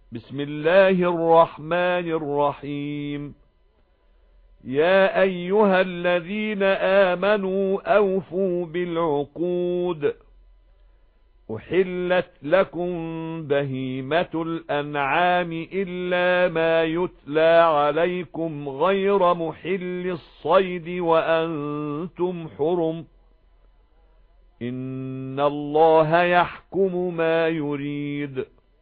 بسم الله الرحمن الرحيم. يا أيها الذين آمنوا أوفوا بالعقود. أحلت لكم بهيمة الأنعام إلا ما يتلى عليكم غير محل الصيد وأنتم حرم. إن الله يحكم ما يريد.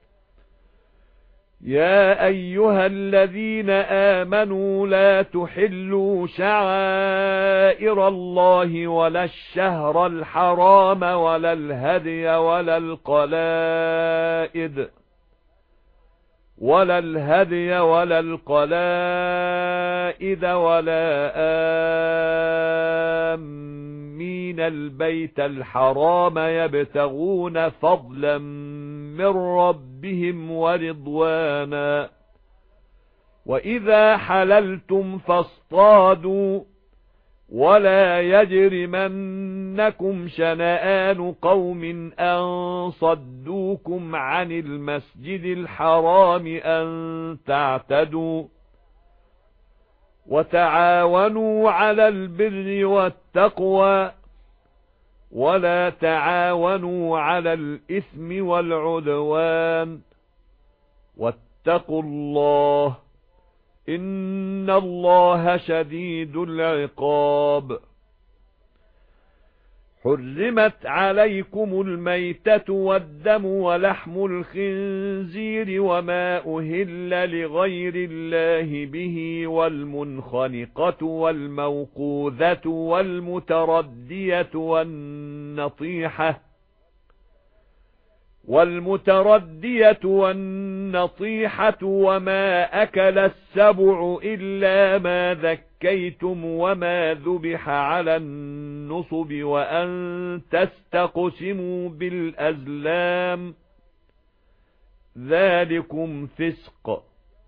يا أيها الذين آمنوا لا تحلوا شعائر الله ولا الشهر الحرام ولا الهدي ولا القلائد ولا آمين البيت الحرام يبتغون فضلا من ربهم ورضوانا. وإذا حللتم فاصطادوا ولا يجرمنكم شنآن قوم أن صدوكم عن المسجد الحرام أن تعتدوا. وتعاونوا على البر والتقوى ولا تعاونوا على الإثم والعدوان. واتقوا الله إن الله شديد العقاب. حرمت عليكم الميتة والدم ولحم الخنزير وما أهل لغير الله به والمنخنقة والموقوذة والمتردية والنطيحة وما أكل السبع إلا ما ذكيتم وما ذبح على النصب وأن تستقسموا بالأزلام ذلكم فسق.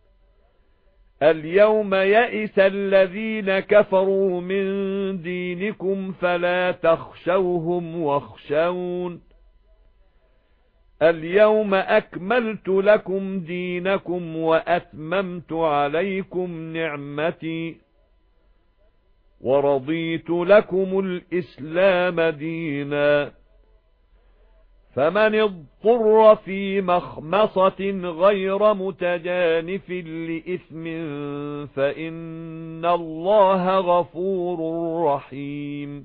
اليوم يئس الذين كفروا من دينكم فلا تخشوهم واخشون. اليوم أكملت لكم دينكم وأتممت عليكم نعمتي ورضيت لكم الإسلام دينا. فمن اضطر في مخمصة غير متجانف لإثم فإن الله غفور رحيم.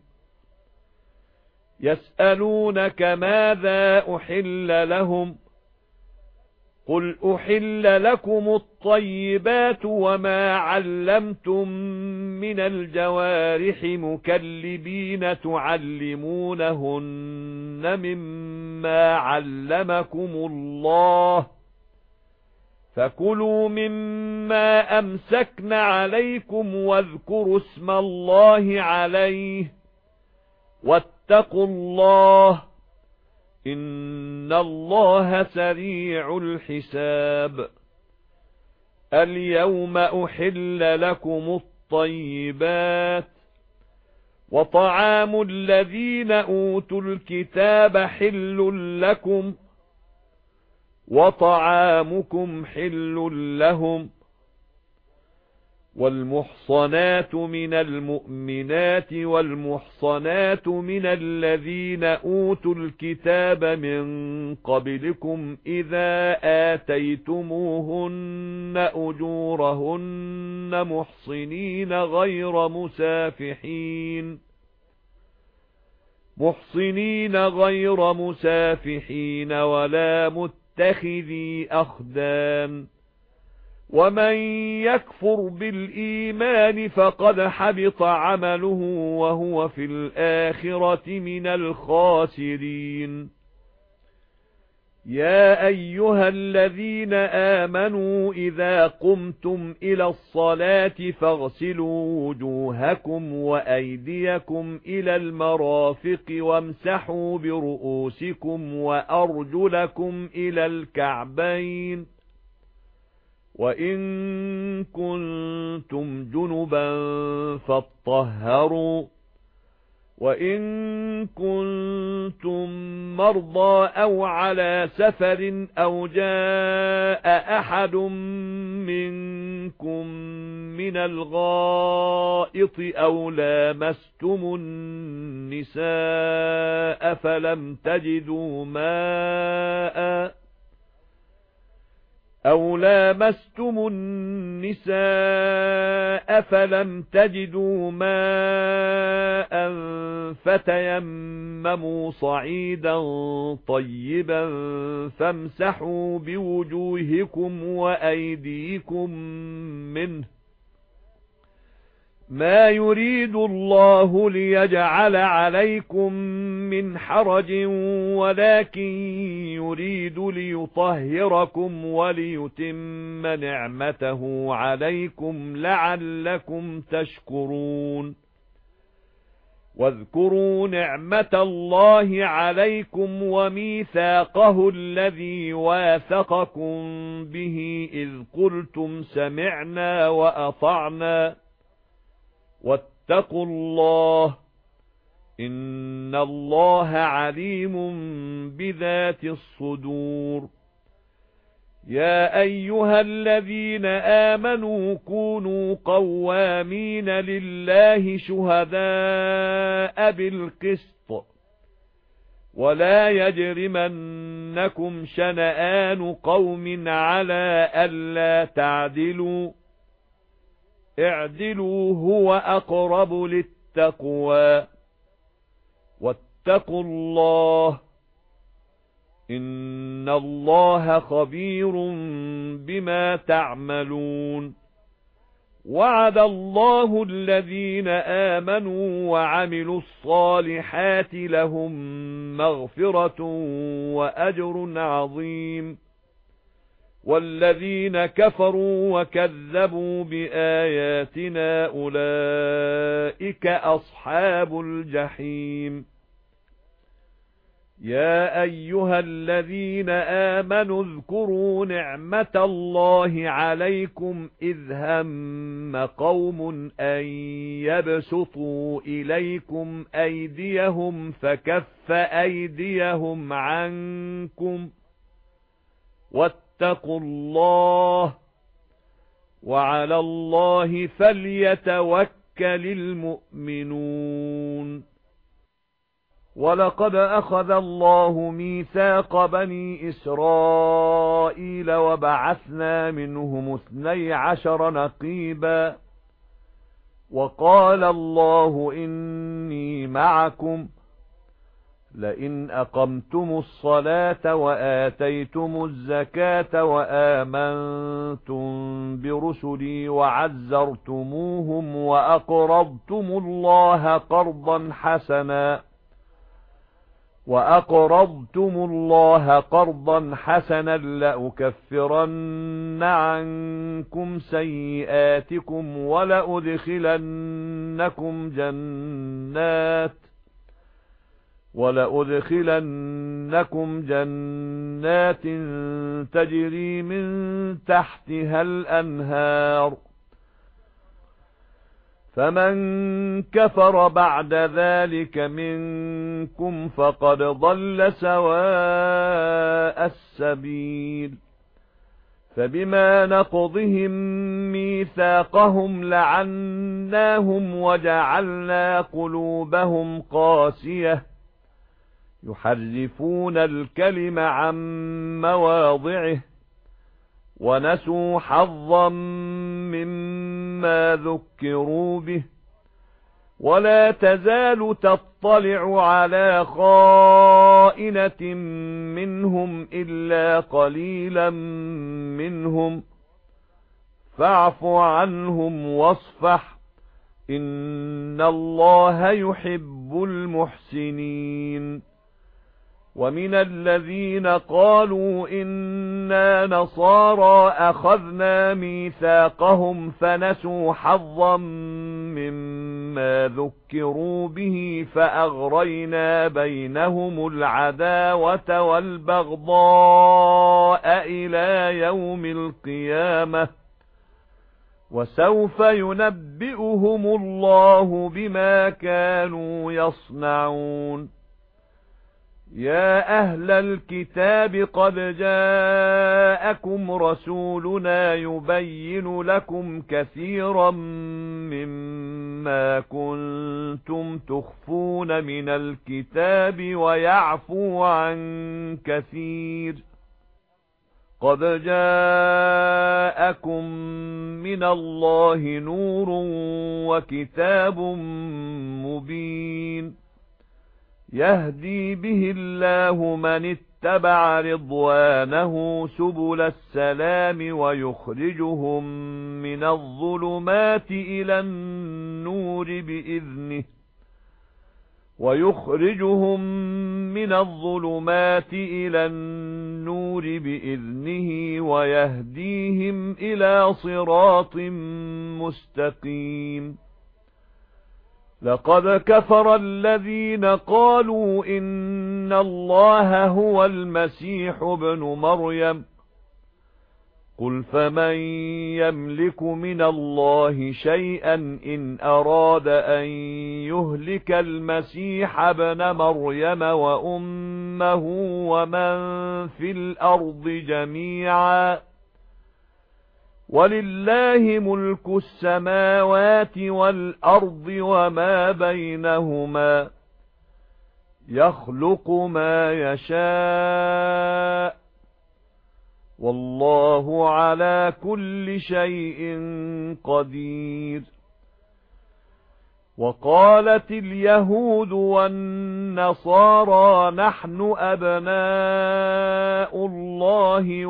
يسألونك ماذا أحل لهم قل أحل لكم الطيبات وما علمتم من الجوارح مكلبين تعلمونهن مما علمكم الله فكلوا مما أمسكن عليكم واذكروا اسم الله عليه واتقوا الله إن الله سريع الحساب. اليوم أحل لكم الطيبات وطعام الذين أوتوا الكتاب حل لكم وطعامكم حل لهم. والمحصنات من المؤمنات والمحصنات من الذين أوتوا الكتاب من قبلكم إذا آتيتموهن أجورهن محصنين غير مسافحين ولا متخذي أخدان. ومن يكفر بالإيمان فقد حبط عمله وهو في الآخرة من الخاسرين. يا أيها الذين آمنوا إذا قمتم إلى الصلاة فاغسلوا وجوهكم وأيديكم إلى المرافق وامسحوا برؤوسكم وأرجلكم إلى الكعبين وإن كنتم جنبا فاطهروا وَإِن كُنتُم مَّرْضَىٰ أَوْ عَلَىٰ سَفَرٍ أَوْ جَاءَ أَحَدٌ مِّنكُم مِّنَ الْغَائِطِ أَوْ لَامَسْتُمُ النِّسَاءَ فَلَمْ تَجِدُوا مَاءً فَتَيَمَّمُوا صَعِيدًا طَيِّبًا فَامْسَحُوا بِوُجُوهِكُمْ وَأَيْدِيكُمْ مِنْهُ مَا يُرِيدُ اللَّهُ لِيَجْعَلَ عَلَيْكُمْ مِنْ حَرَجٍ وَلَكِنْ يُرِيدُ لِيُطَهِّرَكُمْ وَلِيُتِمَّ نِعْمَتَهُ عَلَيْكُمْ لَعَلَّكُمْ تَشْكُرُونَ وَاذْكُرُوا نِعْمَةَ اللَّهِ عَلَيْكُمْ وَمِيثَاقَهُ الَّذِي وَاثَقَكُم بِهِ إِذْ قُلْتُمْ سَمِعْنَا وَأَطَعْنَا وَاتَّقُوا اللَّهَ إِنَّ اللَّهَ عَلِيمٌ بِذَاتِ الصُّدُورِ يَا أَيُّهَا الَّذِينَ آمَنُوا كُونُوا قَوَّامِينَ لِلَّهِ شُهَدَاءَ بِالْقِسْطِ وَلَا يَجْرِمَنَّكُمْ شَنَآنُ قَوْمٍ عَلَى أَلَّا تَعْدِلُوا اعْدِلُوا هُوَ أَقْرَبُ لِلتَّقْوَى وَاتَّقُوا اللَّهَ إِنَّ اللَّهَ خَبِيرٌ بِمَا تَعْمَلُونَ وَعَدَ اللَّهُ الَّذِينَ آمَنُوا وَعَمِلُوا الصَّالِحَاتِ لَهُم مَّغْفِرَةٌ وَأَجْرٌ عَظِيمٌ وَالَّذِينَ كَفَرُوا وَكَذَّبُوا بِآيَاتِنَا أُولَئِكَ أَصْحَابُ الْجَحِيمِ يَا أَيُّهَا الَّذِينَ آمَنُوا اذْكُرُوا نِعْمَةَ اللَّهِ عَلَيْكُمْ إِذْ هَمَّ قَوْمٌ أَن يَبْسُطُوا إِلَيْكُمْ أَيْدِيَهُمْ فَكَفَّ أَيْدِيَهُمْ عَنكُمْ وَاتَّقُوا اللَّهَ وَعَلَى اللَّهِ فَلْيَتَوَكَّلِ الْمُؤْمِنُونَ وَلَقَدْ أَخَذَ اللَّهُ مِيثَاقَ بَنِي إِسْرَائِيلَ وَبَعَثْنَا مِنْهُمُ 12 نَقِيبًا وَقَالَ اللَّهُ إِنِّي مَعَكُمْ لَئِنْ أَقَمْتُمُ الصَّلَاةَ وَآتَيْتُمُ الزَّكَاةَ وَآمَنْتُمْ بِرُسُلِي وَعَزَّرْتُمُوهُمْ وَأَقْرَضْتُمُ اللَّهَ قَرْضًا حَسَنًا لَأُكَفِّرَنَّ عَنكُمْ سَيِّئَاتِكُمْ وَلَأُدْخِلَنَّكُمْ جَنَّاتٍ تَجْرِي مِنْ تَحْتِهَا الْأَنْهَارُ فَمَنْ كَفَرَ بَعْدَ ذَلِكَ مِنكُمْ فَقَدْ ضَلَّ سَوَاءَ السَّبِيلِ فَبِمَا نَقْضِهِمْ مِيثَاقَهُمْ لَعَنَّاهُمْ وَجَعَلْنَا قُلُوبَهُمْ قَاسِيَةً يُحَرِّفُونَ الْكَلِمَ عَن مَّوَاضِعِهِ وَنَسُوا حَظًّا مِّمَّا ذُكِّرُوا بِهِ وَلَا تَزَالُ تَطَّلِعُ عَلَى خَائِنَةٍ مِّنْهُمْ إِلَّا قَلِيلًا مِّنْهُمْ فَاعْفُ عَنْهُمْ وَاصْفَحْ إِنَّ اللَّهَ يُحِبُّ الْمُحْسِنِينَ وَمِنَ الَّذِينَ قَالُوا إِنَّا نَصَارَى أَخَذْنَا مِيثَاقَهُمْ فَنَسُوا حَظًّا مِّمَّا ذُكِّرُوا بِهِ فَأَغْرَيْنَا بَيْنَهُمُ الْعَدَاوَةَ وَالْبَغْضَاءَ إِلَى يَوْمِ الْقِيَامَةِ وسوف ينبئهم الله بما كانوا يصنعون يا أهل الكتاب قد جاءكم رسولنا يبين لكم كثيرا مما كنتم تخفون من الكتاب ويعفو عن كثير قد جاءكم من الله نور وكتاب مبين يهدي به الله من اتبع رضوانه سبل السلام ويخرجهم من الظلمات إلى النور بإذنه ويهديهم إلى صراط مستقيم لقد كفر الذين قالوا إن الله هو المسيح ابن مريم قل فمن يملك من الله شيئا إن أراد أن يهلك المسيح ابن مريم وأمه ومن في الأرض جميعا ولله ملك السماوات والأرض وما بينهما يخلق ما يشاء والله على كل شيء قدير وقالت اليهود والنصارى نحن أبناء الله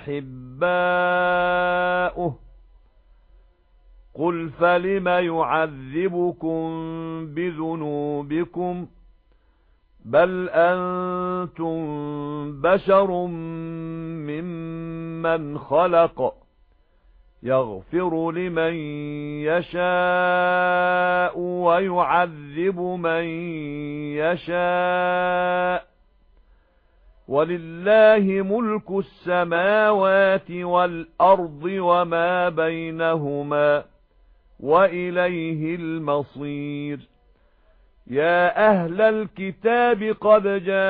وأحباؤه قل فلم يعذبكم بذنوبكم بل أنتم بشر ممن خلق يغفر لمن يشاء ويعذب من يشاء ولله ملك السماوات والأرض وما بينهما وإليه المصير يا أهل الكتاب قد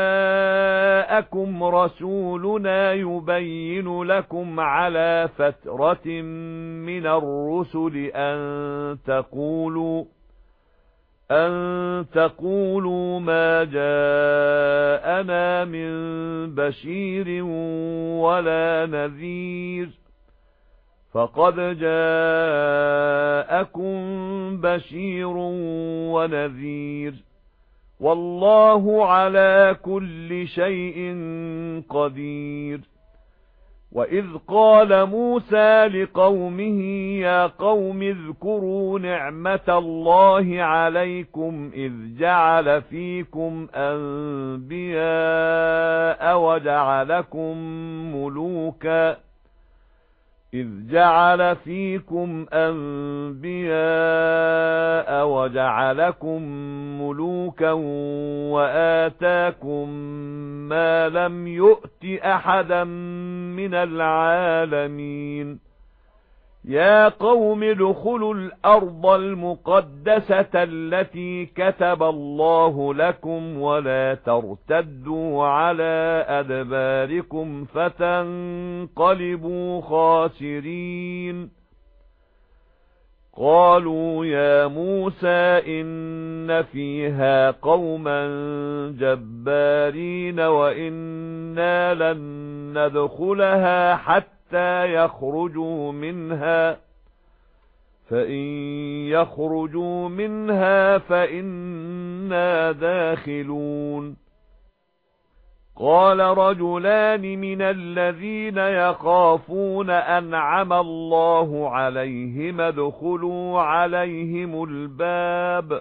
جاءكم رسولنا يبين لكم على فترة من الرسل أن تقولوا ما جاءنا من بشير ولا نذير فقد جاءكم بشير ونذير والله على كل شيء قدير وإذ قال موسى لقومه يا قوم اذكروا نعمة الله عليكم إذ جعل فيكم أنبياء وجعلكم ملوكا وآتاكم ما لم يؤت أحدا من العالمين يا قوم ادخلوا الأرض المقدسة التي كتب الله لكم ولا ترتدوا على أدباركم فتنقلبوا خاسرين قالوا يا موسى إن فيها قوما جبارين وإنا لن ندخلها حتى يخرجوا منها فإن يخرجوا منها فإنا داخلون قال رجلان من الذين يخافون أنعم الله عليهم ادخلوا عليهم الباب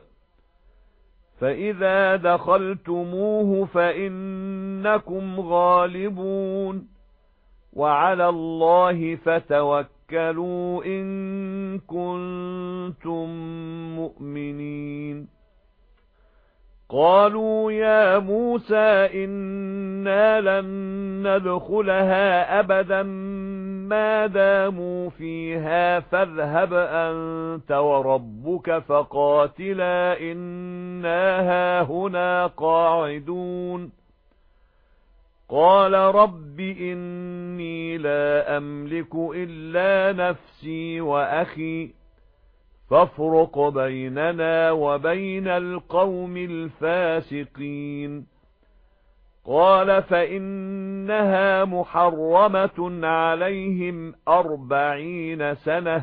فإذا دخلتموه فإنكم غالبون وعلى الله فتوكلوا إن كنتم مؤمنين قالوا يا موسى إنا لن ندخلها أبدا ما داموا فيها فاذهب أنت وربك فقاتلا إنا هاهنا قاعدون قال رب إني لا أملك إلا نفسي وأخي فافرق بيننا وبين القوم الفاسقين قال فإنها محرمة عليهم 40 سنة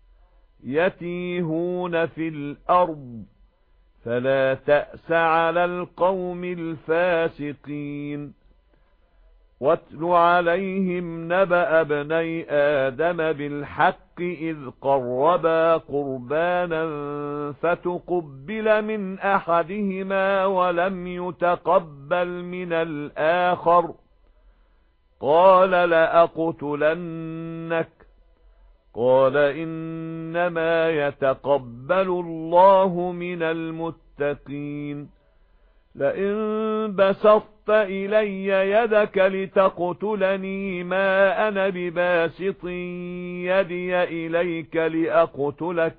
يتيهون في الأرض فلا تأس على القوم الفاسقين واتل عليهم نبأ ابني آدم بالحق إذ قربا قربانا فتقبل من أحدهما ولم يتقبل من الآخر قال لأقتلنك قال إنما يتقبل الله من المتقين لئن بسطت إلي يدك لتقتلني ما أنا بباسط يدي إليك لأقتلك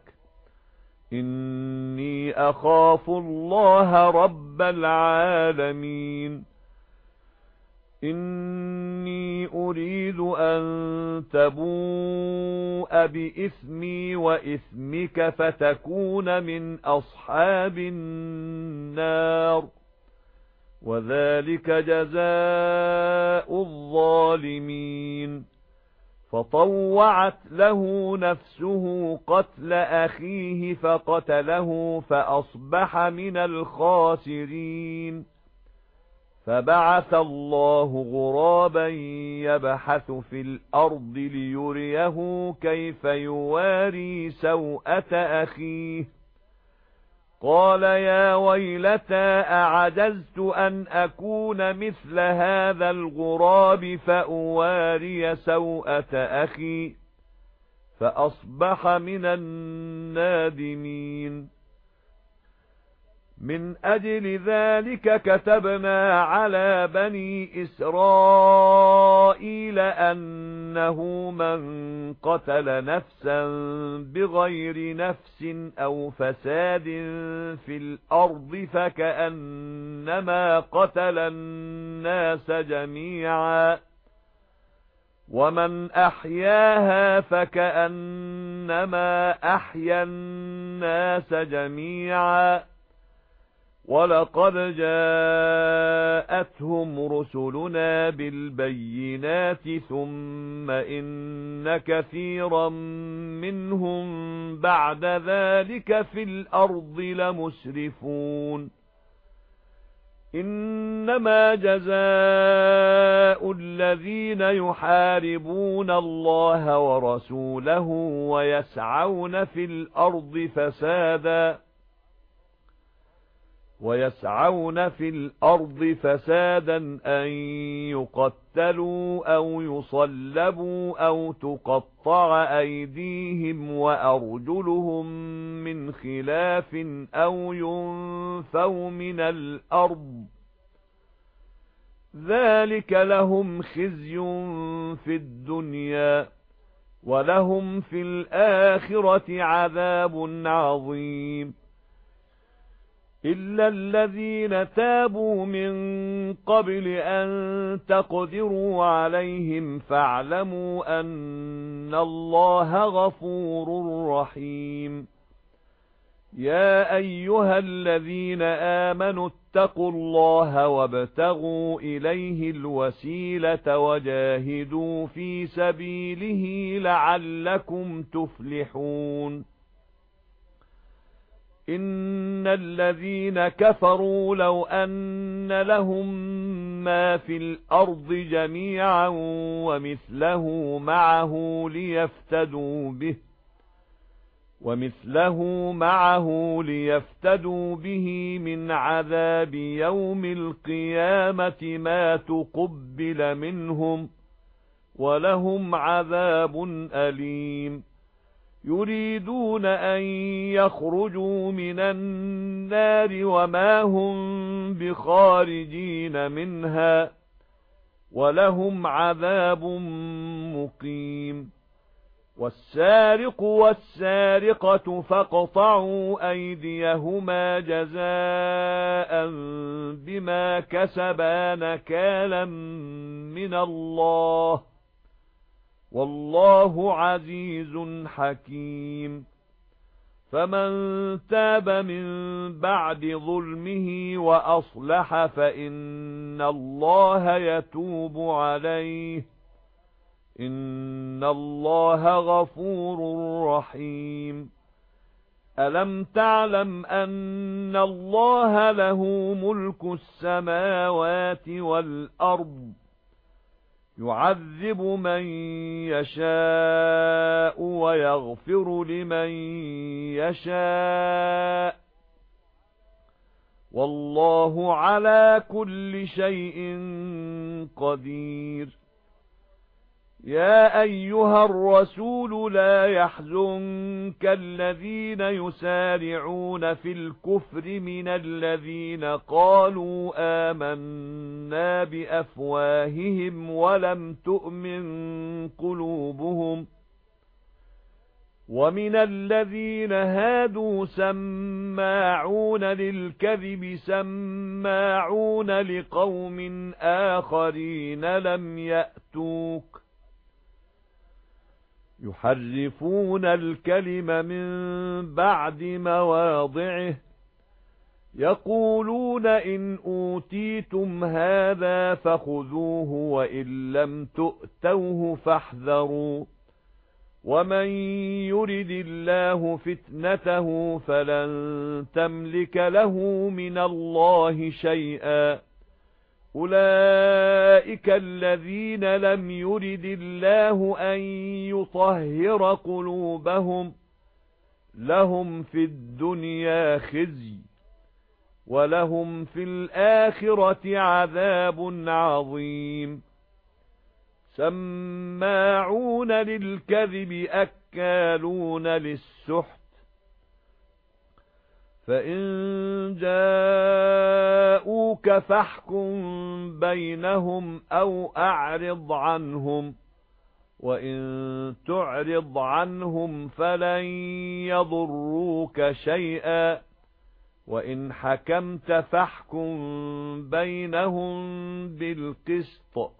إني أخاف الله رب العالمين إني أريد أن تبوء بإثمي وإثمك فتكون من أصحاب النار وذلك جزاء الظالمين فطوعت له نفسه قتل أخيه فقتله فأصبح من الخاسرين فبعث الله غرابا يبحث في الأرض ليريه كيف يواري سوءة أخيه قال يا ويلتى أعجزت أن أكون مثل هذا الغراب فأواري سوءة أخي فأصبح من النادمين من أجل ذلك كتبنا على بني إسرائيل أنه من قتل نفسا بغير نفس أو فساد في الأرض فكأنما قتل الناس جميعا ومن أحياها فكأنما أحيا الناس جميعا وَلَقَدْ جَاءَتْهُمْ رُسُلُنَا بِالْبَيِّنَاتِ ثُمَّ إِنَّ كَثِيرًا مِنْهُمْ بَعْدَ ذَلِكَ فِي الْأَرْضِ لَمُسْرِفُونَ إِنَّمَا جَزَاءُ الَّذِينَ يُحَارِبُونَ اللَّهَ وَرَسُولَهُ وَيَسْعَوْنَ في الأرض فسادا أن يقتلوا أو يصلبوا أو تقطع أيديهم وأرجلهم من خلاف أو ينفوا من الأرض ذلك لهم خزي في الدنيا ولهم في الآخرة عذاب عظيم إلا الذين تابوا من قبل أن تقدروا عليهم فاعلموا أن الله غفور رحيم يا أيها الذين آمنوا اتقوا الله وابتغوا إليه الوسيلة وجاهدوا في سبيله لعلكم تفلحون إن الذين كفروا لو أن لهم ما في الأرض جميعا ومثله معه ليفتدوا به من عذاب يوم القيامة ما تقبل منهم ولهم عذاب أليم يريدون أن يخرجوا من النار وما هم بخارجين منها ولهم عذاب مقيم والسارق والسارقة فاقطعوا أيديهما جزاء بما كسبا نكالا من الله والله عزيز حكيم فمن تاب من بعد ظلمه وأصلح فإن الله يتوب عليه إن الله غفور رحيم ألم تعلم أن الله له ملك السماوات والأرض يعذب من يشاء ويغفر لمن يشاء والله على كل شيء قدير يا أيها الرسول لا يحزنك الذين يسارعون في الكفر من الذين قالوا آمنا بأفواههم ولم تؤمن قلوبهم ومن الذين هادوا سماعون للكذب سماعون لقوم آخرين لم يأتوك يحرفون الكلم من بعد مواضعه يقولون إن أوتيتم هذا فخذوه وإن لم تؤتوه فاحذروا ومن يرد الله فتنته فلن تملك له من الله شيئا أولئك الذين لم يرد الله أن يطهر قلوبهم لهم في الدنيا خزي ولهم في الآخرة عذاب عظيم سماعون للكذب أكالون للسحت فإن جاءوك فاحكم بينهم أو أعرض عنهم وإن تعرض عنهم فلن يضروك شيئا وإن حكمت فاحكم بينهم بالقسط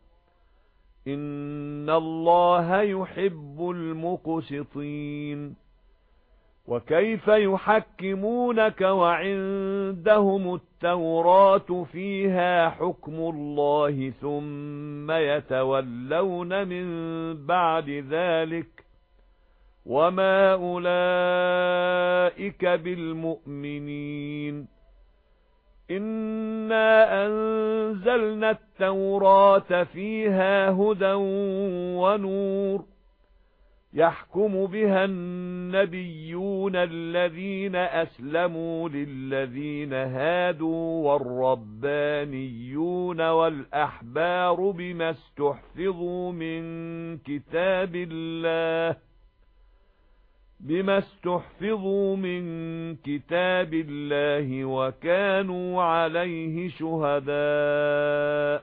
إن الله يحب المقسطين وكيف يحكمونك وعندهم التوراة فيها حكم الله ثم يتولون من بعد ذلك وما أولئك بالمؤمنين إنا أنزلنا التوراة فيها هدى ونور يحكم بها النبيون الذين أسلموا للذين هادوا والربانيون والأحبار بما استحفظوا من كتاب الله وكانوا عليه شهداء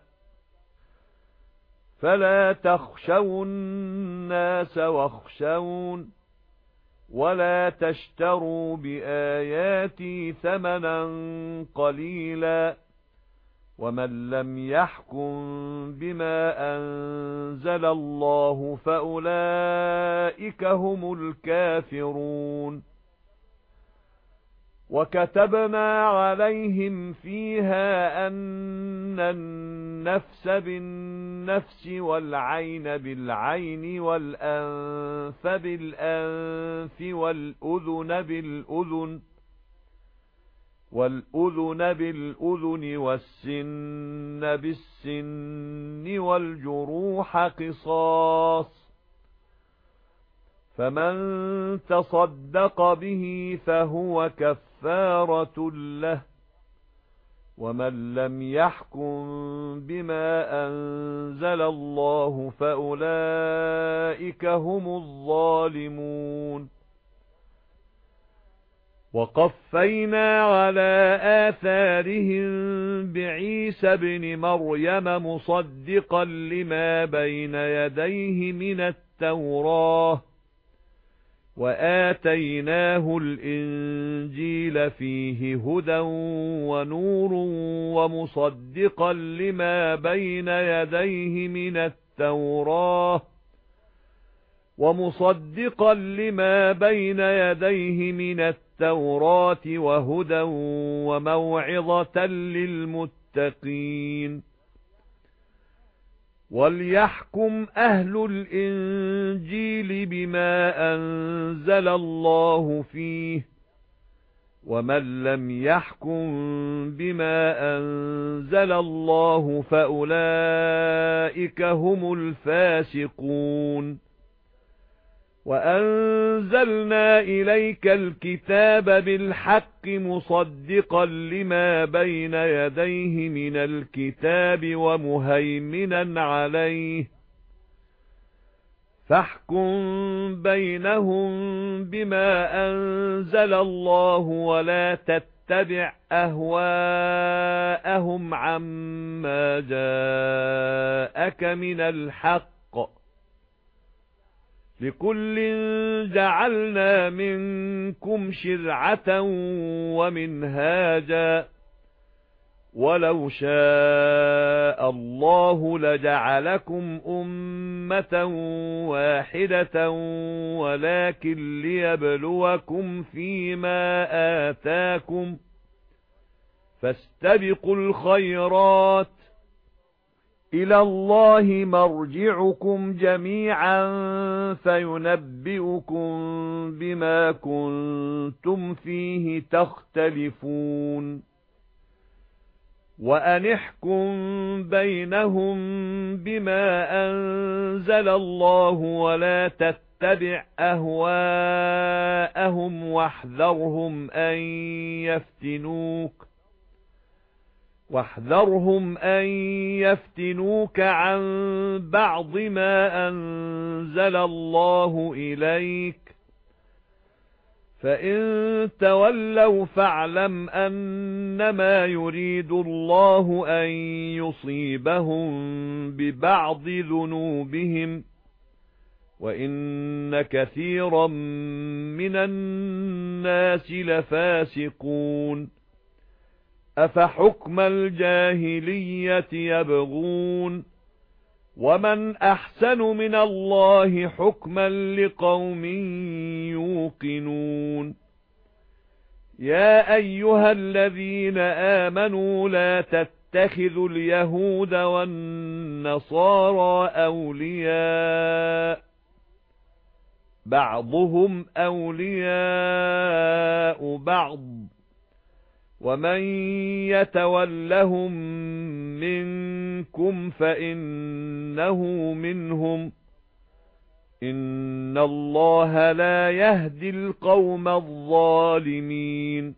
فلا تخشوا الناس واخشون ولا تشتروا بآياتي ثمنا قليلا ومن لم يحكم بما أنزل الله فأولئك هم الكافرون وكتبنا عليهم فيها أن النفس بالنفس والعين بالعين والأنف بالأنف والأذن بالأذن والسن بالسن والجروح قصاص فمن تصدق به فهو كفارة له ومن لم يحكم بما أنزل الله فأولئك هم الظالمون وقفينا على آثارهم بعيسى ابن مريم مصدقا لما بين يديه من التوراة وآتيناه الإنجيل فيه هدى ونور ومصدقا لما بين يديه من التوراة وهدى وموعظة للمتقين وليحكم أهل الإنجيل بما أنزل الله فيه ومن لم يحكم بما أنزل الله فأولئك هم الفاسقون وأنزلنا إليك الكتاب بالحق مصدقا لما بين يديه من الكتاب ومهيمنا عليه فاحكم بينهم بما أنزل الله ولا تتبع أهواءهم عما جاءك من الحق لكل جعلنا منكم شرعة ومنهاجا ولو شاء الله لجعلكم أمة واحدة ولكن ليبلوكم فيما آتاكم فاستبقوا الخيرات إلى الله مرجعكم جميعا فينبئكم بما كنتم فيه تختلفون وأنحكم بينهم بما أنزل الله ولا تتبع أهواءهم واحذرهم أن يفتنوك عن بعض ما أنزل الله إليك فإن تولوا فاعلم أنما يريد الله أن يصيبهم ببعض ذنوبهم وإن كثيرا من الناس لفاسقون أفحكم الجاهلية يبغون ومن أحسن من الله حكما لقوم يوقنون يا أيها الذين آمنوا لا تتخذوا اليهود والنصارى أولياء بعضهم أولياء بعض ومن يتولهم منكم فإنه منهم إن الله لا يهدي القوم الظالمين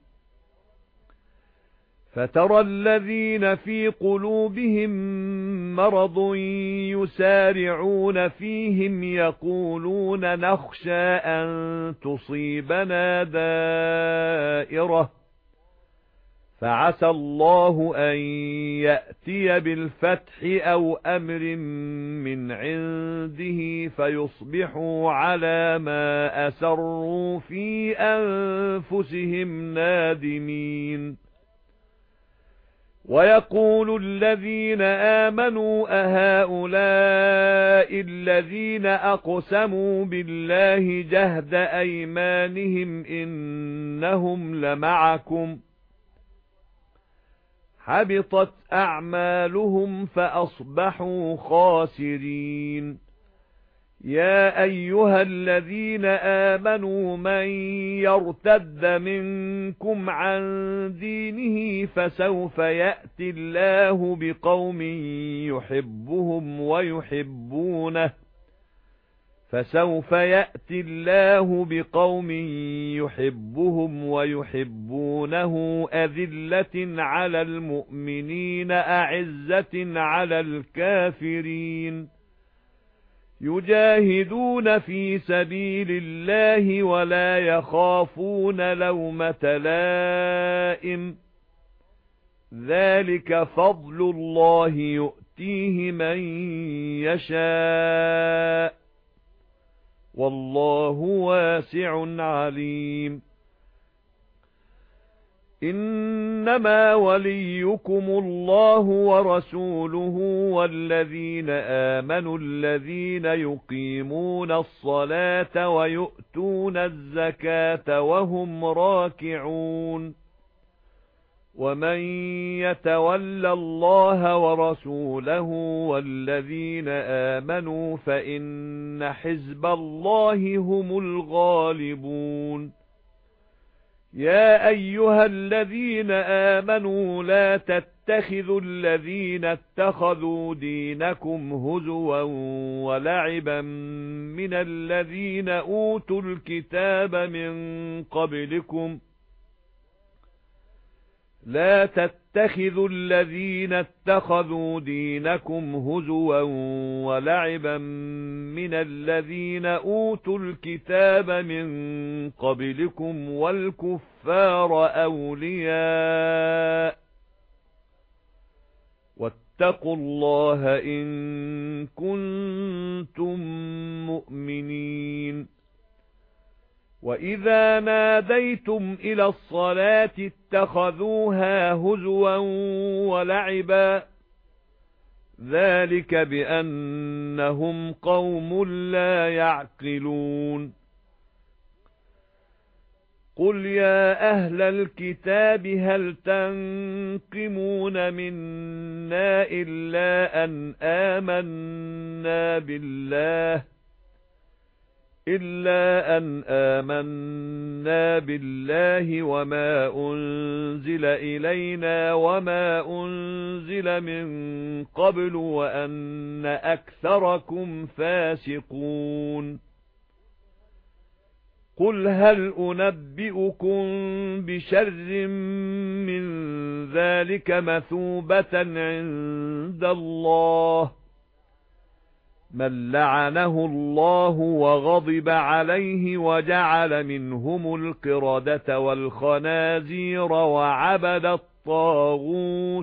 فترى الذين في قلوبهم مرض يسارعون فيهم يقولون نخشى أن تصيبنا دائرة فعسى الله أن يأتي بالفتح أو أمر من عنده فيصبحوا على ما أسروا في أنفسهم نادمين ويقول الذين آمنوا أهؤلاء الذين أقسموا بالله جهد أيمانهم إنهم لمعكم حبطت أعمالهم فأصبحوا خاسرين يا أيها الذين آمنوا من يرتد منكم عن دينه فسوف يأتي الله بقوم يحبهم ويحبونه أذلة على المؤمنين أعزة على الكافرين يجاهدون في سبيل الله ولا يخافون لومة لائم ذلك فضل الله يؤتيه من يشاء والله واسع عليم إنما وليكم الله ورسوله والذين آمنوا الذين يقيمون الصلاة ويؤتون الزكاة وهم راكعون ومن يتول الله ورسوله والذين آمنوا فإن حزب الله هم الغالبون يا أيها الذين آمنوا لا تتخذوا الذين اتخذوا دينكم هزوا ولعبا من الذين أوتوا الكتاب من قبلكم لا تتخذوا الذين اتخذوا دينكم هزوا ولعبا من الذين أوتوا الكتاب من قبلكم والكفار أولياء واتقوا الله إن كنتم مؤمنين وَإِذَا نَادَيْتُمْ إِلَى الصَّلَاةِ اتَّخَذُوهَا هُزُوًا وَلَعِبًا ذَلِكَ بِأَنَّهُمْ قَوْمٌ لَّا يَعْقِلُونَ قُلْ يَا أَهْلَ الْكِتَابِ هَلْ تَنقِمُونَ مِنَّا إِلَّا أَنْ آمَنَّا بِاللَّهِ وَمَا أُنْزِلَ إِلَيْنَا وَمَا أُنْزِلَ مِنْ قَبْلُ وَأَنَّ أَكْثَرَكُمْ فَاسِقُونَ قُلْ هَلْ أُنَبِّئُكُمْ بِشَرٍّ مِنْ ذَلِكَ مَثُوبَةً عِندَ اللَّهِ مَن لَّعَنَهُ اللَّهُ وَغَضِبَ عَلَيْهِ وَجَعَلَ مِنْهُمُ الْقِرَدَةَ وَالْخَنَازِيرَ وَعَبَدَ الطَّاغُوتَ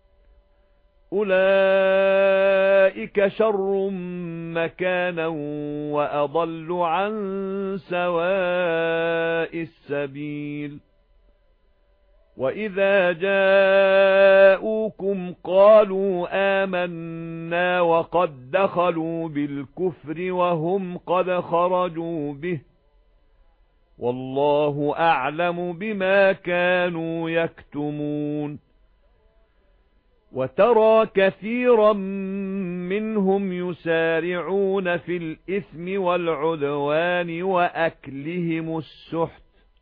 أُولَئِكَ شَرٌّ مَكَانًا وَأَضَلُّ عَن سَوَاءِ السَّبِيلِ وَإِذَا جَاءُوكُمْ قَالُوا آمَنَّا وَقَدْ دَخَلُوا بِالْكُفْرِ وَهُمْ قَدْ خَرَجُوا بِهِ وَاللَّهُ أَعْلَمُ بِمَا كَانُوا يَكْتُمُونَ وَتَرَى كَثِيرًا مِنْهُمْ يُسَارِعُونَ فِي الْإِثْمِ وَالْعُدْوَانِ وَأَكْلِهِمُ السُّحْتَ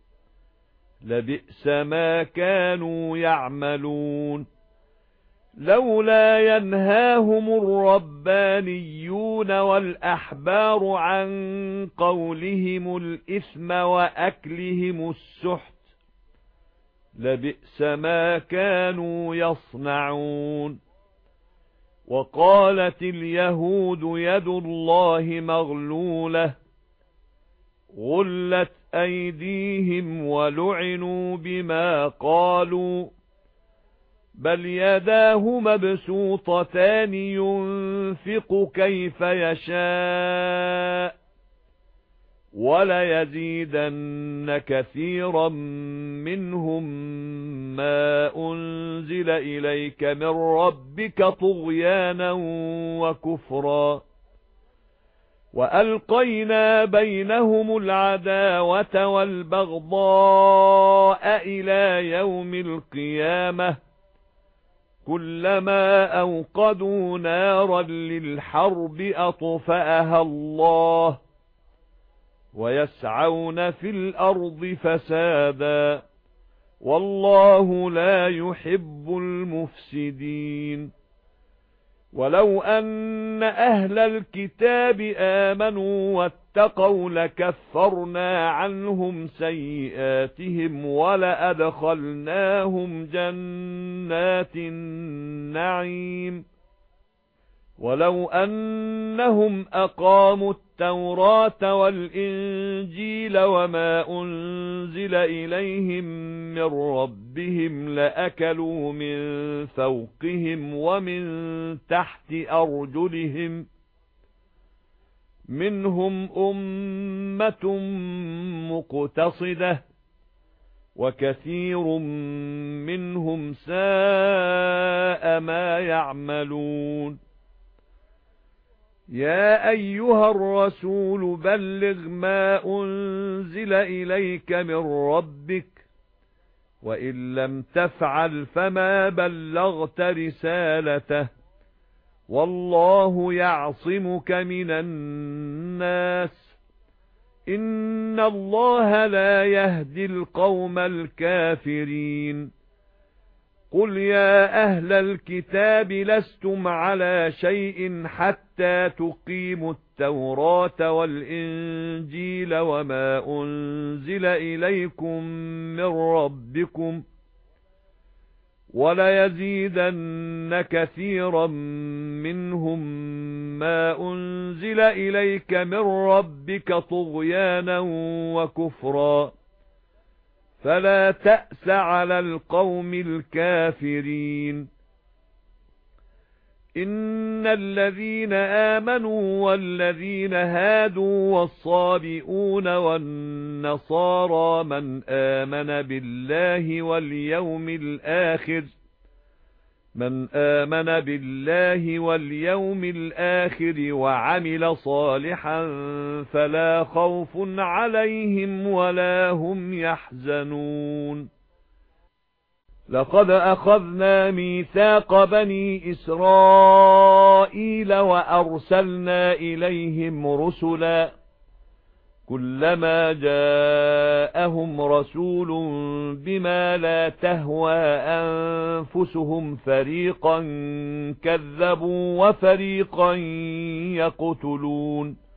لبئس ما كانوا يعملون لولا ينهاهم الربانيون والأحبار عن قولهم الإثم وأكلهم السحت لبئس ما كانوا يصنعون وقالت اليهود يد الله مغلولة غلت أيديهم ولعنوا بما قالوا بل يداه مبسوطتان ينفق كيف يشاء وليزيدن كثيرا منهم ما أنزل إليك من ربك طغيانا وكفرا وألقينا بينهم العداوة والبغضاء إلى يوم القيامة كلما أوقدوا نارا للحرب أطفأها الله ويسعون في الأرض فسادا والله لا يحب المفسدين ولو أن أهل الكتاب آمنوا واتقوا لكفرنا عنهم سيئاتهم ولأدخلناهم جنات النعيم ولو أنهم أقاموا التوراة والإنجيل وما أنزل إليهم من ربهم لأكلوا من فوقهم ومن تحت أرجلهم منهم أمة مقتصدة وكثير منهم ساء ما يعملون يا أيها الرسول بلغ ما أنزل إليك من ربك وإن لم تفعل فما بلغت رسالته والله يعصمك من الناس إن الله لا يهدي القوم الكافرين قل يا أهل الكتاب لستم على شيء حتى تقيموا التوراة والإنجيل وما أنزل إليكم من ربكم وليزيدن كثيرا منهم ما أنزل إليك من ربك طغيانا وكفرا فلا تأس على القوم الكافرين إن الذين آمنوا والذين هادوا والصابئون والنصارى من آمن بالله واليوم الآخر وعمل صالحا فلا خوف عليهم ولا هم يحزنون لقد أخذنا ميثاق بني إسرائيل وأرسلنا إليهم رسلا كلما جاءهم رسول بما لا تهوى أنفسهم فريقا كذبوا وفريقا يقتلون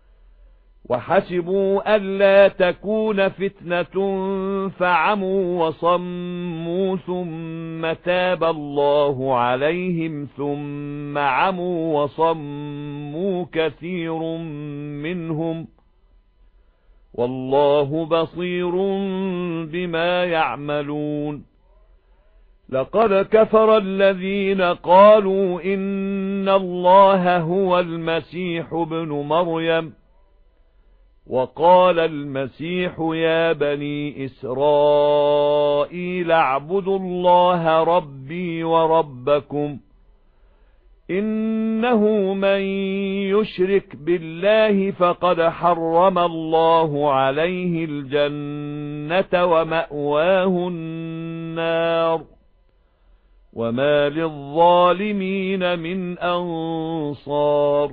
وحسبوا ألا تكون فتنة فعموا وصموا ثم تاب الله عليهم ثم عموا وصموا كثير منهم والله بصير بما يعملون لقد كفر الذين قالوا إن الله هو المسيح ابن مريم وقال المسيح يا بني إسرائيل اعبدوا الله ربي وربكم إنه من يشرك بالله فقد حرم الله عليه الجنة ومأواه النار وما للظالمين من أنصار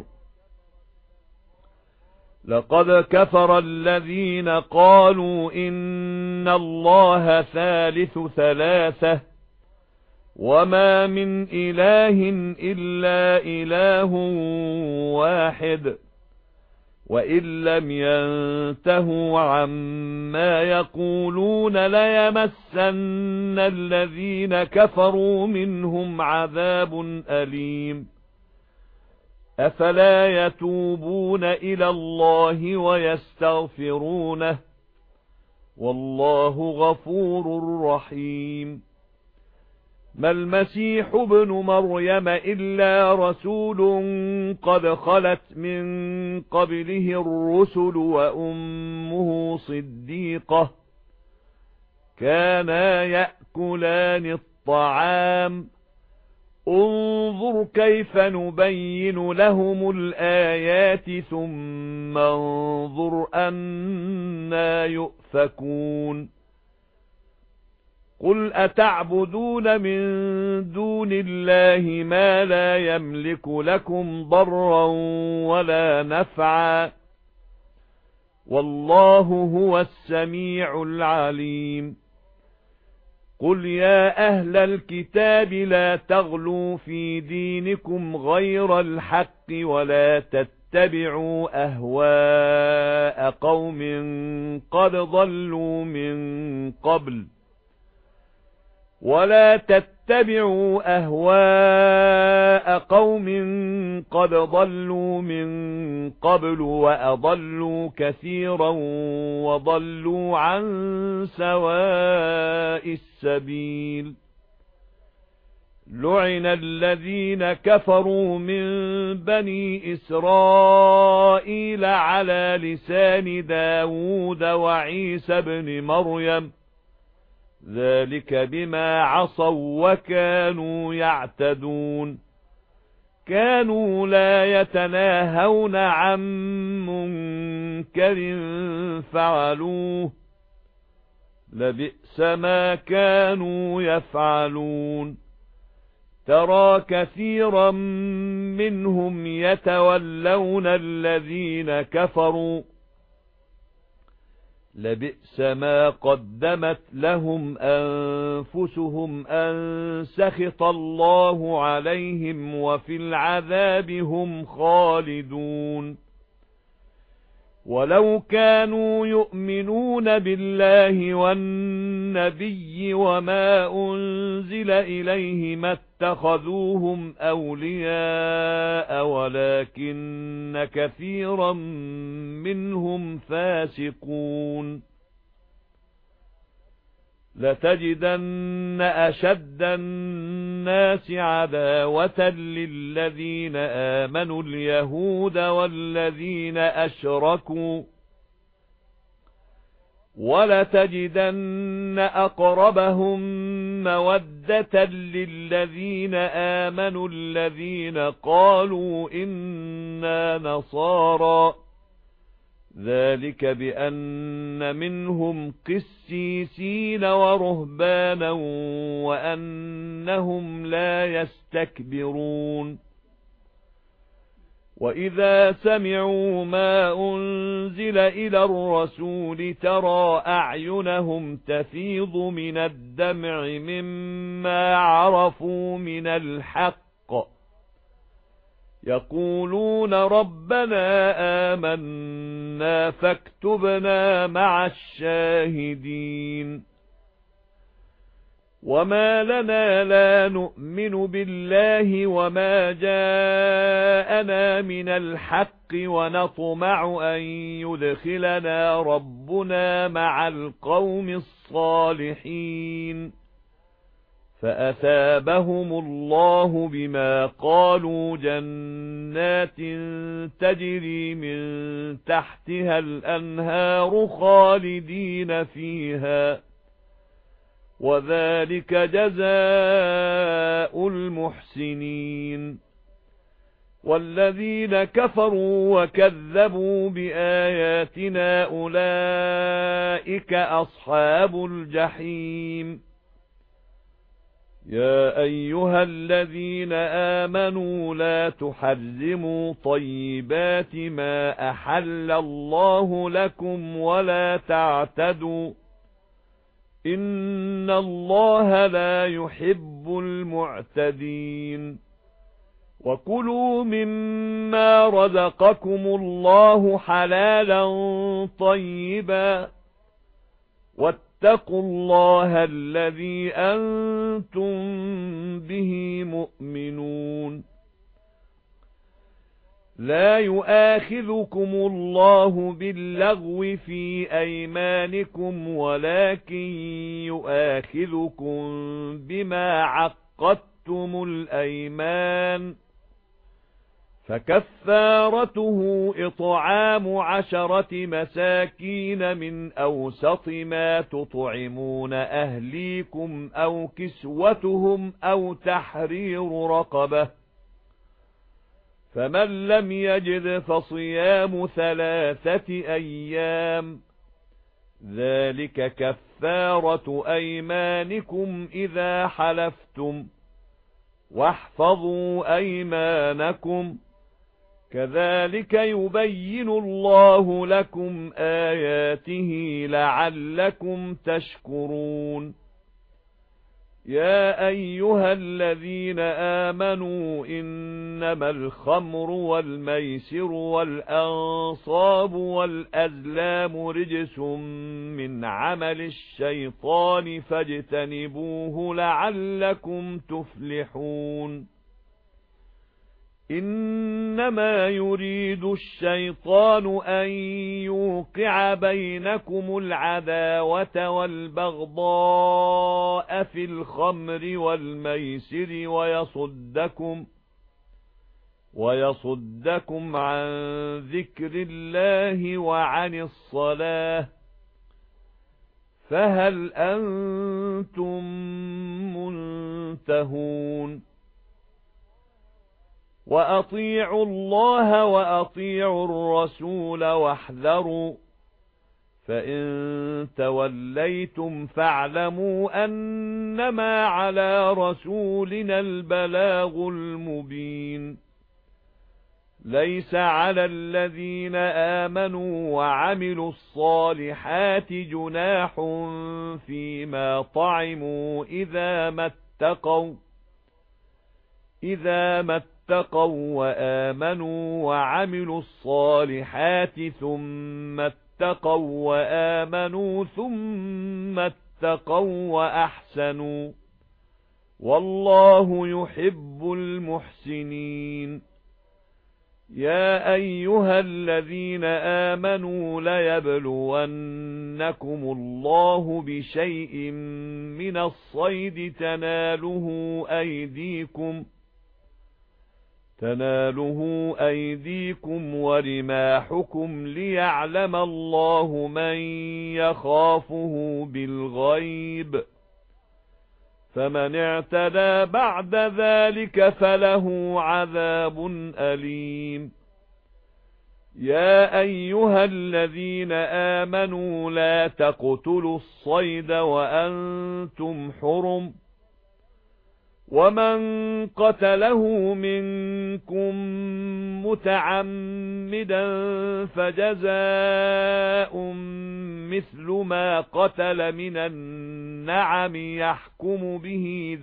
لقد كفر الذين قالوا إن الله ثالث ثلاثة وما من إله إلا إله واحد وإن لم ينتهوا عما يقولون ليمسن الذين كفروا منهم عذاب أليم أفلا يتوبون إلى الله ويستغفرونه والله غفور رحيم ما المسيح ابن مريم إلا رسول قد خلت من قبله الرسل وأمه صديقة كانا يأكلان الطعام انظر كيف نبين لهم الآيات ثم انظر أنى يؤفكون قل أتعبدون من دون الله ما لا يملك لكم ضرا ولا نفعا والله هو السميع العليم قل يا أهل الكتاب لا تغلوا في دينكم غير الحق ولا تتبعوا أهواء قوم قد ضلوا من قبل ولا تتبعوا تتبعوا أهواء قوم قد ضلوا من قبل وأضلوا كثيرا وضلوا عن سواء السبيل لعن الذين كفروا من بني إسرائيل على لسان داود وعيسى بن مريم ذلك بما عصوا وكانوا يعتدون كانوا لا يتناهون عن منكر فعلوه لبئس ما كانوا يفعلون ترى كثيرا منهم يتولون الذين كفروا لبئس ما قدمت لهم أنفسهم أن سخط الله عليهم وفي العذاب هم خالدون ولو كانوا يؤمنون بالله والنبي وما أنزل إليه ما اتخذوهم أولياء ولكن كثيرا منهم فاسقون لتجدن أشد الناس عداوة للذين آمنوا اليهود والذين أشركوا ولتجدن أقربهم مودة للذين آمنوا الذين قالوا إنا نصارى ذلك بأن منهم قسيسين ورهبانا وأنهم لا يستكبرون وإذا سمعوا ما أنزل إلى الرسول ترى أعينهم تفيض من الدمع مما عرفوا من الحق يقولون ربنا آمنا فاكتبنا مع الشاهدين وما لنا لا نؤمن بالله وما جاءنا من الحق ونطمع أن يدخلنا ربنا مع القوم الصالحين فأثابهم الله بما قالوا جنات تجري من تحتها الأنهار خالدين فيها وذلك جزاء المحسنين والذين كفروا وكذبوا بآياتنا أولئك أصحاب الجحيم يا أيها الذين آمنوا لا تحرموا طيبات ما أحل الله لكم ولا تعتدوا إن الله لا يحب المعتدين وكلوا مما رزقكم الله حلالا طيبا واتقوا الله الذي أنتم به مؤمنون لا يؤاخذكم الله باللغو في أيمانكم ولكن يؤاخذكم بما عقدتم الأيمان فكفارته إطعام 10 مساكين من أوسط ما تطعمون أهليكم أو كسوتهم أو تحرير رقبة فمن لم يجد فصيام 3 أيام ذلك كفارة أيمانكم إذا حلفتم واحفظوا أيمانكم كذلك يبين الله لكم آياته لعلكم تشكرون يا أيها الذين آمنوا إنما الخمر والميسر والأنصاب والأزلام رجس من عمل الشيطان فاجتنبوه لعلكم تفلحون إنما يريد الشيطان أن يوقع بينكم العداوة والبغضاء في الخمر والميسر ويصدكم عن ذكر الله وعن الصلاة فهل أنتم منتهون وأطيعوا الله وأطيعوا الرسول واحذروا فإن توليتم فاعلموا أنما على رسولنا البلاغ المبين ليس على الذين آمنوا وعملوا الصالحات جناح فيما طعموا إذا ما اتقوا وآمنوا وعملوا الصالحات ثم اتقوا وآمنوا ثم اتقوا وأحسنوا والله يحب المحسنين يا أيها الذين آمنوا ليبلونكم الله بشيء من الصيد تناله أيديكم ورماحكم ليعلم الله من يخافه بالغيب فمن اعتدى بعد ذلك فله عذاب أليم يا أيها الذين آمنوا لا تقتلوا الصيد وأنتم حرم ومن قتله منكم متعمدا فجزاء مثل ما قتل من النعم يحكم به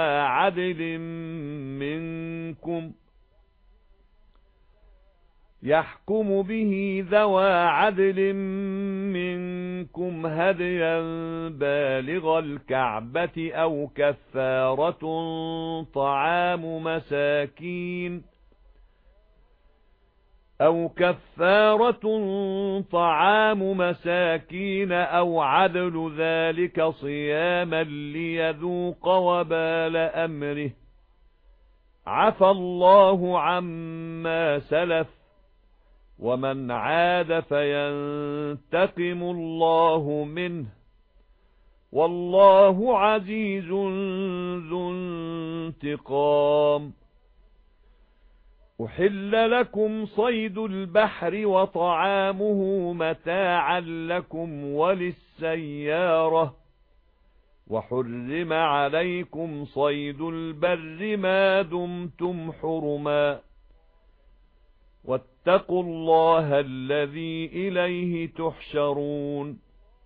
ذوى عدل منكم هديا بالغ الكعبة أو كفارة طعام مساكين أو عدل ذلك صياما ليذوق وبال أمره عفى الله عما سلف ومن عاد فينتقم الله منه والله عزيز ذو انتقام أحل لكم صيد البحر وطعامه متاعا لكم وللسيارة وحرم عليكم صيد البر ما دمتم حرما واتقوا الله الذي إليه تحشرون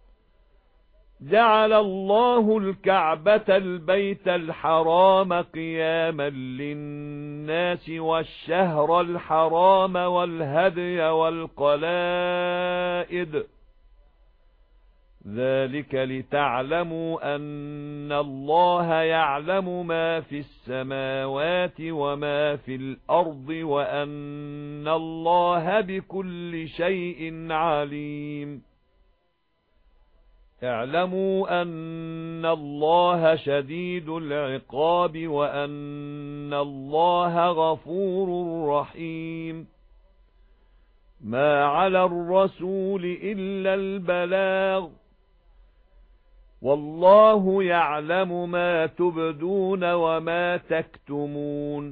جعل الله الكعبة البيت الحرام قياما للناس والشهر الحرام والهدي والقلائد ذلك لتعلموا أن الله يعلم ما في السماوات وما في الأرض وأن الله بكل شيء عليم اعلموا أن الله شديد العقاب وأن الله غفور رحيم ما على الرسول إلا البلاغ والله يعلم ما تبدون وما تكتمون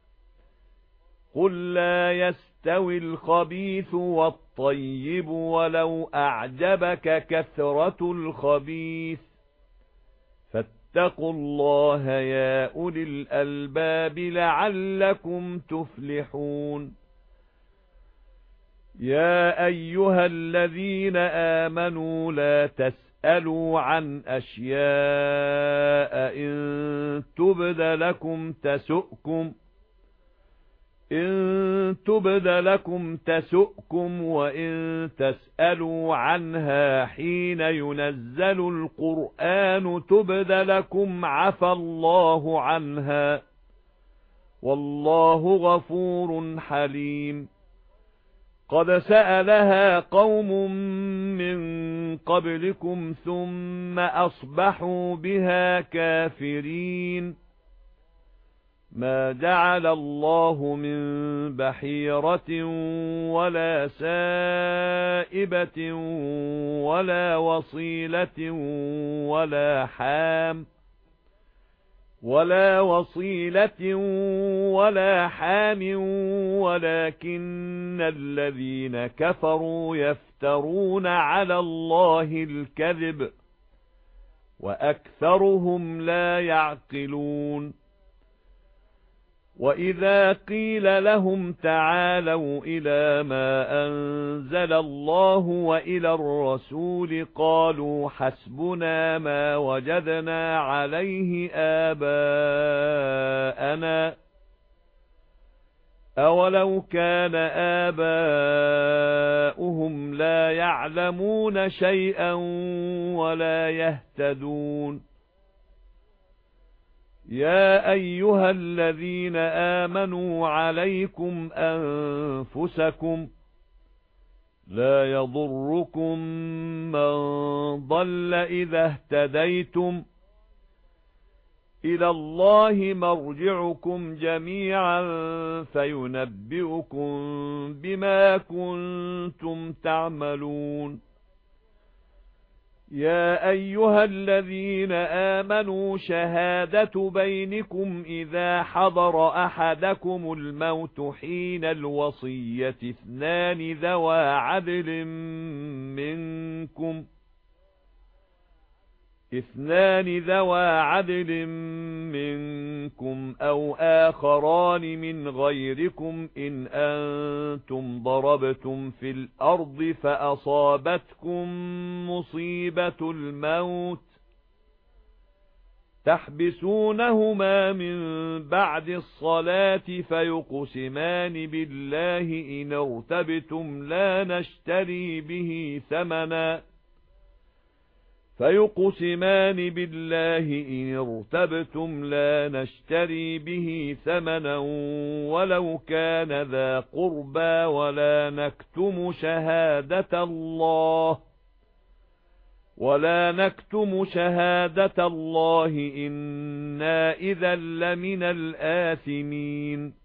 قل لا يستوي الخبيث والطيب ولو أعجبك كثرة الخبيث فاتقوا الله يا أولي الألباب لعلكم تفلحون يا أيها الذين آمنوا لا تسألوا عن أشياء إن تبد لكم تسؤكم وإن تسألوا عنها حين ينزل القرآن تبد لكم عفى الله عنها والله غفور حليم. قد سألها قوم من قبلكم ثم أصبحوا بها كافرين. ما جعل الله من بحيرة ولا سائبة ولا وصيلة ولا حام ولكن الذين كفروا يفترون على الله الكذب وأكثرهم لا يعقلون. وَإِذَا قِيلَ لَهُمْ تَعَالَوْا إِلَى مَا أَنزَلَ اللَّهُ وَإِلَى الرَّسُولِ قَالُوا حَسْبُنَا مَا وَجَدْنَا عَلَيْهِ آبَاءَنَا أَوَلَوْ كَانَ آبَاؤُهُمْ لَا يَعْلَمُونَ شَيْئًا وَلَا يَهْتَدُونَ. يا أيها الذين آمنوا عليكم أنفسكم لا يضركم من ضل إذا اهتديتم إلى الله مرجعكم جميعا فينبئكم بما كنتم تعملون. يا أيها الذين آمنوا شهادة بينكم إذا حضر أحدكم الموت حين الوصية اثنان ذوى عدل منكم أو آخران من غيركم إن أنتم ضربتم في الأرض فأصابتكم مصيبة الموت تحبسونهما من بعد الصلاة فيقسمان بالله إن ارتبتم لا نشتري به ثمنا ولو كان ذا قربى ولا نكتم شهادة الله إنا إذا لمن الآثمين.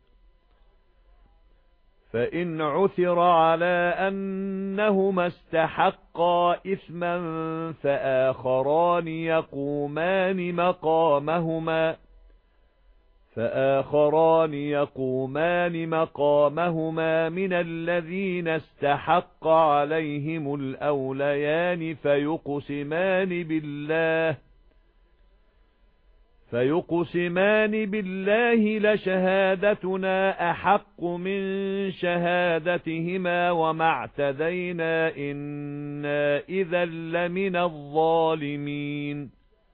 فإن عثر على أنهما استحقا إثما فآخران يقومان مقامهما من الذين استحق عليهم الأوليان فيقسمان بالله لشهادتنا أحق من شهادتهما وما اعتدينا إنا إذا لمن الظالمين.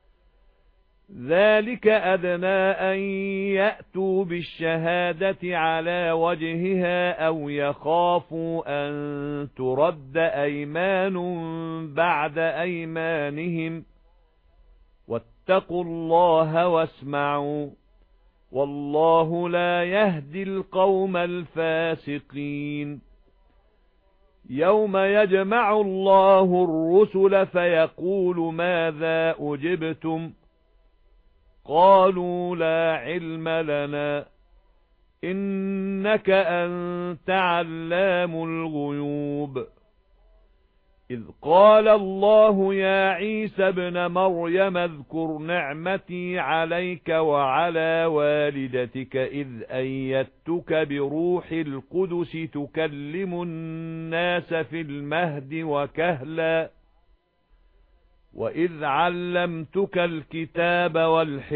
ذلك أدنى أن يأتوا بالشهادة على وجهها أو يخافوا أن ترد أيمان بعد أيمانهم واتقوا الله واسمعوا والله لا يهدي القوم الفاسقين. يوم يجمع الله الرسل فيقول ماذا أجبتم قالوا لا علم لنا إنك أنت علام الغيوب. إذ قال الله يا عيسى ابن مريم اذكر نعمتي عليك وعلى والدتك إذ أيدتك بروح القدس تكلم الناس في المهد وكهلا وإذ علمتك الكتاب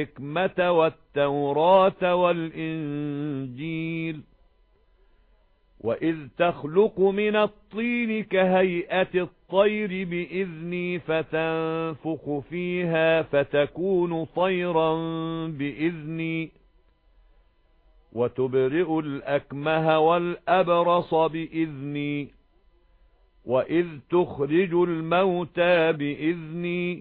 والحكمة والتوراة والإنجيل وَإِذْ تَخْلُقُ مِنَ الطِّينِ كَهَيْئَةِ الطَّيْرِ بِإِذْنِي فَتَنفُخُ فِيهَا فَتَكُونُ طَيْرًا بِإِذْنِي وَتُبْرِئُ الْأَكْمَهَ وَالْأَبْرَصَ بِإِذْنِي وَإِذْ تُخْرِجُ الْمَوْتَى بِإِذْنِي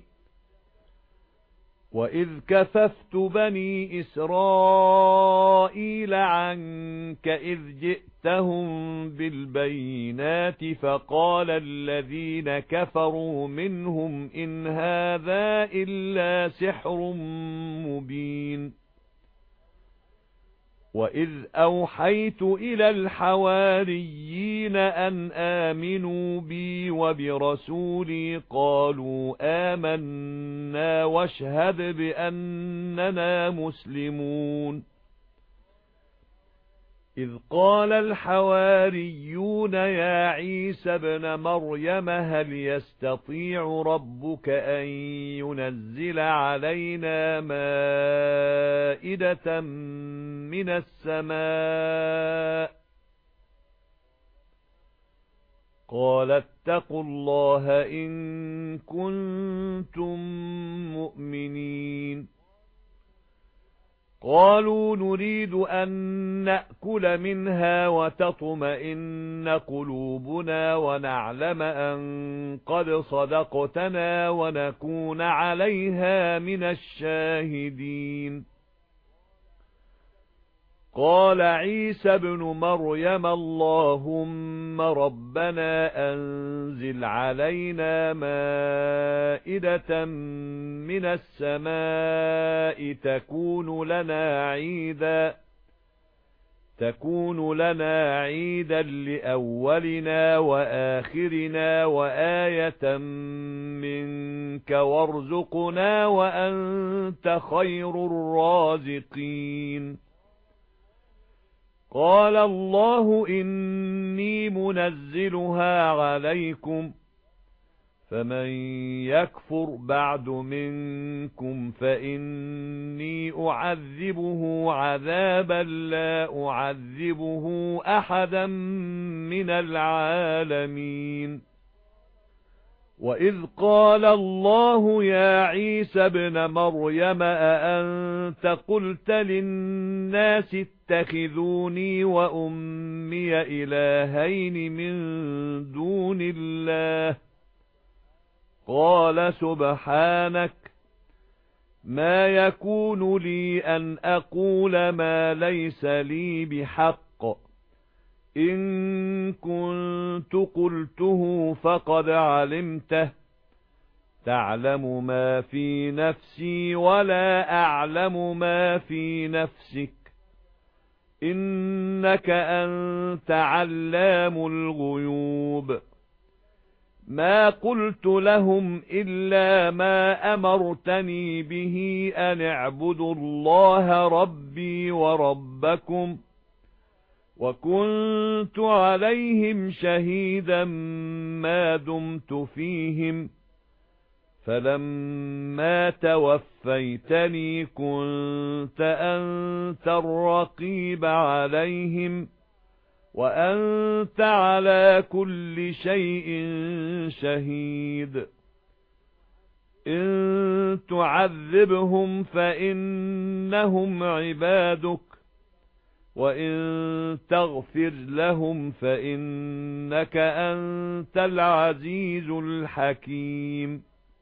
وَإِذْ كَفَفْتُ بَنِي إِسْرَائِيلَ عَنكَ إِذْ جِئْتَهُم بِالْبَيِّنَاتِ فَقَالَ الَّذِينَ كَفَرُوا مِنْهُمْ إِنْ هَذَا إِلَّا سِحْرٌ مُبِينٌ وَإِذْ أَوْحَيْتُ إِلَى الْحَوَارِيِّينَ أَنْ آمِنُوا بِي وَبِرَسُولِي قَالُوا آمَنَّا وَاشْهَدْ بِأَنَّنَا مُسْلِمُونَ إِذْ قَالَ الْحَوَارِيُّونَ يَا عِيسَى ابْنَ مَرْيَمَ هَلْ يَسْتَطِيعُ رَبُّكَ أَن يُنَزِّلَ عَلَيْنَا مَائِدَةً مِنَ السَّمَاءِ قَالَ اتَّقُوا اللَّهَ إِن كُنتُم مُّؤْمِنِينَ قالوا نريد أن نأكل منها وتطمئن قلوبنا ونعلم أن قد صدقتنا ونكون عليها من الشاهدين قال عيسى ابن مريم اللهم ربنا أنزل علينا مائدة من السماء تكون لنا عيدا لأولنا وآخرنا وآية منك وارزقنا وأنت خير الرازقين قال الله إني منزلها عليكم فمن يكفر بعد منكم فإني أعذبه عذابا لا أعذبه أحدا من العالمين وَإِذْ قَالَ اللَّهُ يَا عِيسَى ابْنَ مَرْيَمَ أَأَنْتَ قُلْتَ لِلنَّاسِ اتَّخِذُونِي وَأُمِّيَ إِلَٰهَيْنِ مِن دُونِ اللَّهِ قَالَ سُبْحَانَكَ مَا يَكُونُ لِي أَنْ أَقُولَ مَا لَيْسَ لِي بِحَقٍّ إِن كُنتُ قُلْتُهُ فَقَدْ عَلِمْتَهُ تَعْلَمُ مَا فِي نَفْسِي وَلَا أَعْلَمُ مَا فِي نَفْسِكَ إِنَّكَ أَنْتَ عَلَّامُ الْغُيُوبِ مَا قُلْتُ لَهُمْ إِلَّا مَا أَمَرْتَنِي بِهِ أَنِ اعْبُدُوا اللَّهَ رَبِّي وَرَبَّكُمْ وَكُنْتُ عَلَيْهِمْ شَهِيدًا مَا دُمْتُ فِيهِمْ فَلَمَّا تَوَفَّيْتَنِي كُنْتَ أَنْتَ الرَّقِيبَ عَلَيْهِمْ وَأَنْتَ عَلَى كُلِّ شَيْءٍ شَهِيدٌ إِن تُعَذِّبْهُمْ فَإِنَّهُمْ عِبَادُكَ وَإِن تَغْفِرْ لَهُمْ فَإِنَّكَ أَنْتَ الْعَزِيزُ الْحَكِيمُ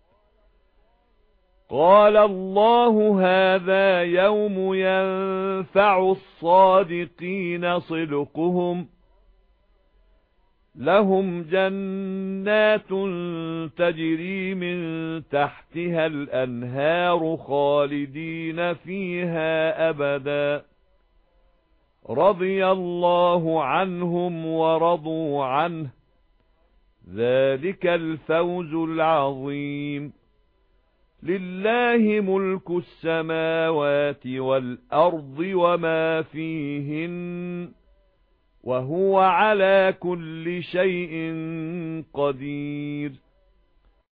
قَالَ اللَّهُ هَذَا يَوْمُ يَنفَعُ الصَّادِقِينَ صِدْقُهُمْ لَهُمْ جَنَّاتٌ تَجْرِي مِن تَحْتِهَا الْأَنْهَارُ خَالِدِينَ فِيهَا أَبَدًا رَضِيَ اللَّهُ عَنْهُمْ وَرَضُوا عَنْهُ ذَلِكَ الْفَوْزُ الْعَظِيمُ لِلَّهِ مُلْكُ السَّمَاوَاتِ وَالْأَرْضِ وَمَا فِيهِنَّ وَهُوَ عَلَى كُلِّ شَيْءٍ قَدِيرٌ